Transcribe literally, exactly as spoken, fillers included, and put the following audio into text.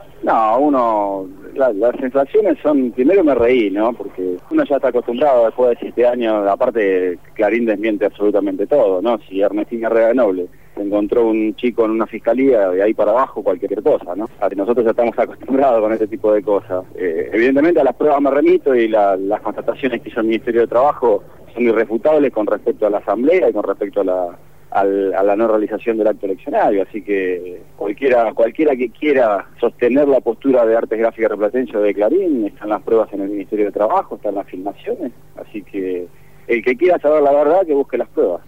No, uno, la, las sensaciones son, primero me reí, ¿no? Porque uno ya está acostumbrado después de siete años, aparte Clarín desmiente absolutamente todo, ¿no? Si Ernestina Noble se encontró un chico en una fiscalía, de ahí para abajo cualquier cosa, ¿no? Nosotros ya estamos acostumbrados con este tipo de cosas. Eh, evidentemente a las pruebas me remito y la, las constataciones que hizo el Ministerio de Trabajo son irrefutables con respecto a la asamblea y con respecto a la... Al, a la no realización del acto eleccionario, así que cualquiera cualquiera que quiera sostener la postura de Artes Gráficas Rioplatense o de Clarín, están las pruebas en el Ministerio de Trabajo, están las filmaciones, así que el que quiera saber la verdad que busque las pruebas.